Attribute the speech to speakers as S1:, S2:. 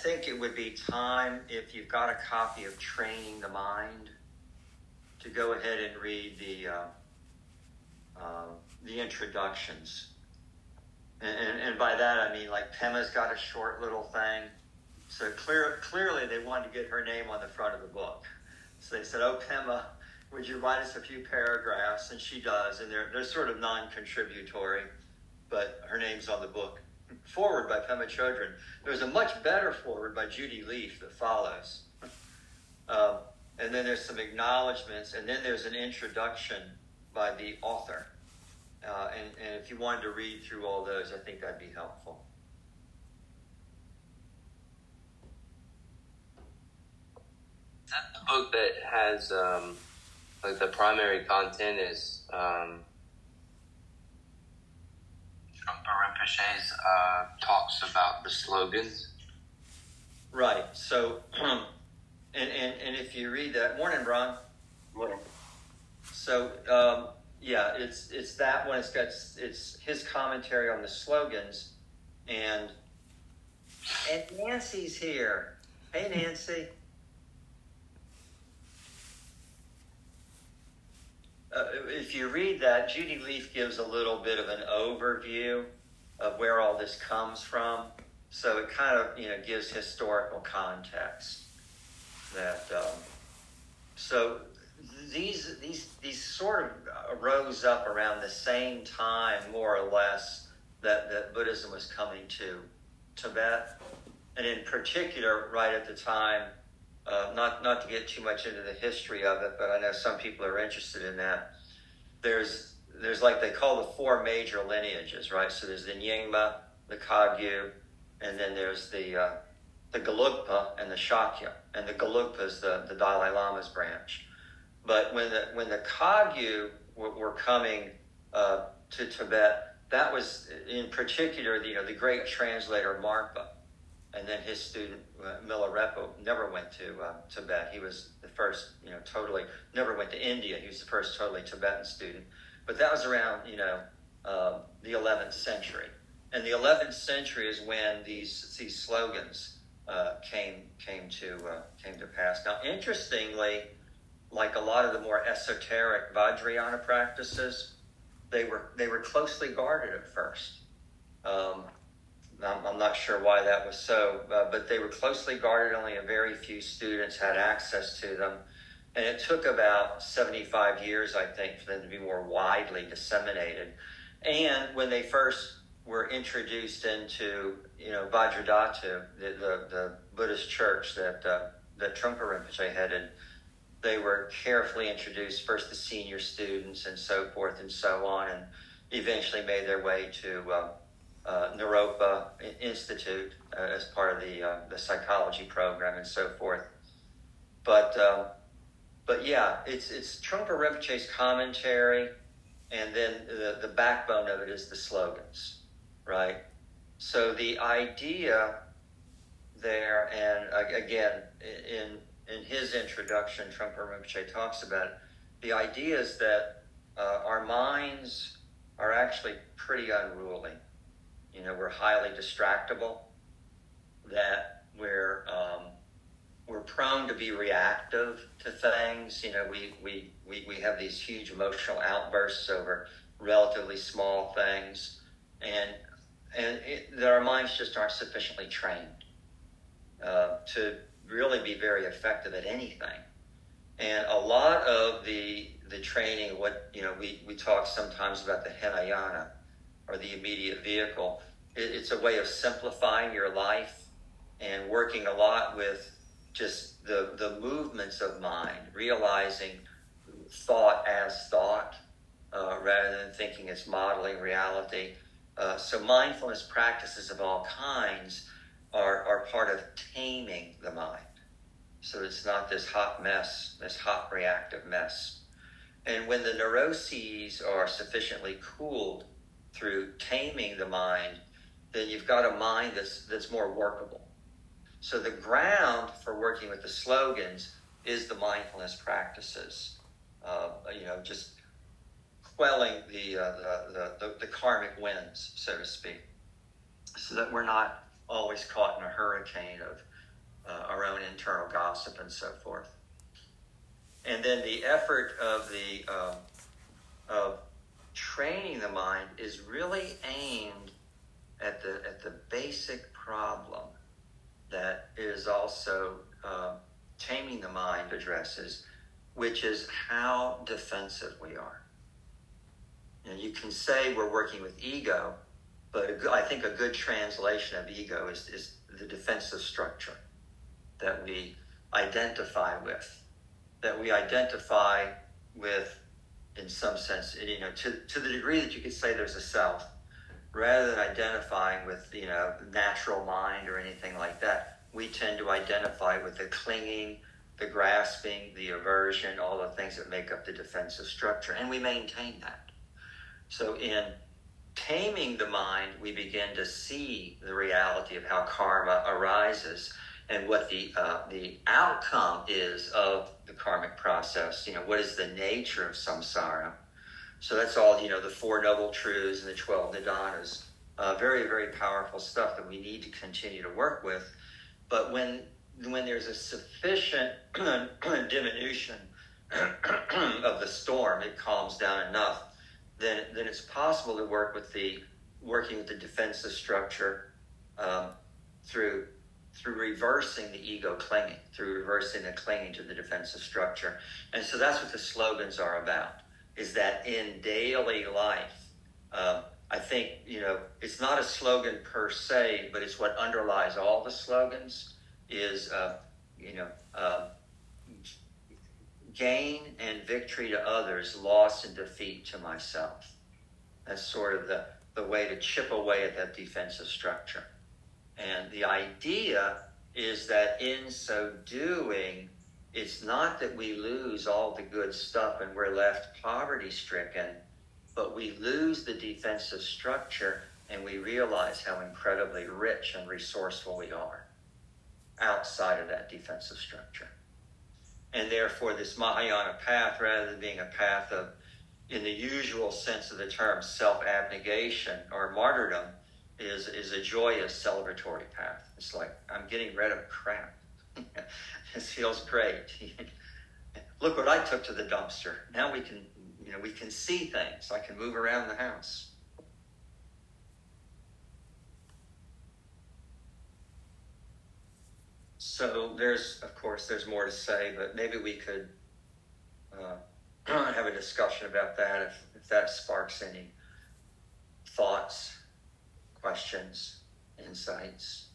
S1: think it would be time, if you've got a copy of Training the Mind, to go ahead and read the introductions. And by that I mean, like, Pema's got a short little thing. So clearly they wanted to get her name on the front of the book. So they said, "Oh, Pema, would you write us a few paragraphs?" And she does, and they're sort of non-contributory, but her name's on the book. Forward by Pema Chodron. There's a much better forward by Judy Leaf that follows. And then there's some acknowledgments, and then there's an introduction by the author. And if you wanted to read through all those, I think that'd be helpful.
S2: Is that the book that has, like, the primary content is Trungpa Rinpoche's talks about the slogans?
S1: Right. So, and if you read that, morning, Ron.
S2: Morning.
S1: So, yeah, it's that one. It's his commentary on the slogans, and Nancy's here. Hey, Nancy. If you read that, Judy Leaf gives a little bit of an overview of where all this comes from. So it kind of, gives historical context. That so these sort of rose up around the same time, more or less, that Buddhism was coming to Tibet, and in particular, right at the time. Not to get too much into the history of it, but I know some people are interested in that. There's like they call the four major lineages, right? So there's the Nyingma, the Kagyu, and then there's the Gelugpa and the Shakya. And the Gelugpa is the Dalai Lama's branch. But when the Kagyu were coming to Tibet, that was in particular the great translator Marpa. And then his student, Milarepa, never went to Tibet. He was the first, never went to India. He was the first totally Tibetan student. But that was around, the 11th century. And the 11th century is when these slogans came to pass. Now, interestingly, like a lot of the more esoteric Vajrayana practices, they were closely guarded at first. I'm not sure why that was so, but they were closely guarded. Only a very few students had access to them. And it took about 75 years, I think, for them to be more widely disseminated. And when they first were introduced into, Vajradhatu, the Buddhist church that Trungpa Rinpoche headed, they were carefully introduced, first to senior students and so forth and so on, and eventually made their way to Naropa Institute as part of the psychology program and so forth. But yeah, it's Trungpa Rinpoche's commentary, and then the backbone of it is the slogans, right? So the idea there, and again, in his introduction, Trungpa Rinpoche talks about it, the idea is that our minds are actually pretty unruly. We're highly distractible, that we're prone to be reactive to things. We have these huge emotional outbursts over relatively small things, and that our minds just aren't sufficiently trained to really be very effective at anything. And a lot of the training, we talk sometimes about the Hinayana, or the immediate vehicle. It's a way of simplifying your life and working a lot with just the movements of mind, realizing thought as thought rather than thinking it's modeling reality. So mindfulness practices of all kinds are part of taming the mind. So it's not this hot mess, this hot reactive mess. And when the neuroses are sufficiently cooled through taming the mind, then you've got a mind that's more workable. So the ground for working with the slogans is the mindfulness practices. Just quelling the karmic winds, so to speak, so that we're not always caught in a hurricane of our own internal gossip and so forth. And then the effort of training the mind is really aimed at the basic problem that is also Taming the Mind addresses, which is how defensive we are. You can say we're working with ego, but I think a good translation of ego is the defensive structure that we identify with. That we identify with, in some sense, to the degree that you could say there's a self, rather than identifying with, natural mind or anything like that. We tend to identify with the clinging, the grasping, the aversion, all the things that make up the defensive structure, and we maintain that. So in taming the mind, we begin to see the reality of how karma arises and what the outcome is of the karmic process. What is the nature of samsara? So that's all, the Four Noble Truths and the 12 Nidanas. Very, very powerful stuff that we need to continue to work with. But when there's a sufficient diminution of the storm, it calms down enough, then it's possible to working with the defensive structure through reversing the ego clinging, through reversing the clinging to the defensive structure. And so that's what the slogans are about, is that in daily life, I think, it's not a slogan per se, but it's what underlies all the slogans is, gain and victory to others, loss and defeat to myself. That's sort of the way to chip away at that defensive structure. And the idea is that in so doing, it's not that we lose all the good stuff and we're left poverty-stricken, but we lose the defensive structure and we realize how incredibly rich and resourceful we are outside of that defensive structure. And therefore, this Mahayana path, rather than being a path of, in the usual sense of the term, self-abnegation or martyrdom, is a joyous celebratory path. It's like, I'm getting rid of crap. This feels great. Look what I took to the dumpster. Now we can see things. I can move around the house. So there's more to say, but maybe we could have a discussion about that if that sparks any thoughts, questions, insights.